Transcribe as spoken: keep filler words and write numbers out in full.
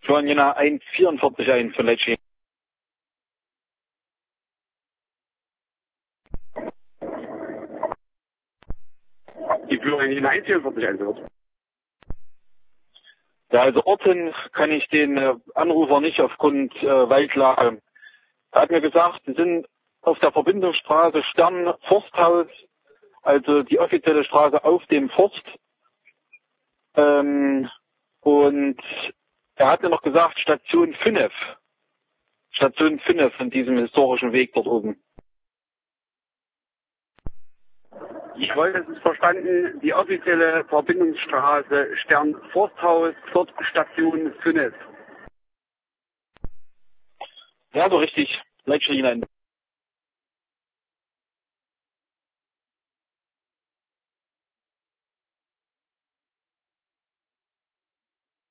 Johann Jena eins vierundvierzig ein von Leitsch. Die Führerin Jena eins vierundvierzig eins wird. Ja, also orten kann ich den äh, Anrufer nicht aufgrund äh, Waldlage. Er hat mir gesagt, sie sind auf der Verbindungsstraße Stern-Forsthaus, also die offizielle Straße auf dem Forst. Ähm, und er hat mir noch gesagt, Station fünf. Station fünf von diesem historischen Weg dort oben. Jawohl, das ist verstanden. Die offizielle Verbindungsstraße Stern-Forsthaus, dort Station fünf. Ja, so richtig. Leitsch hinein.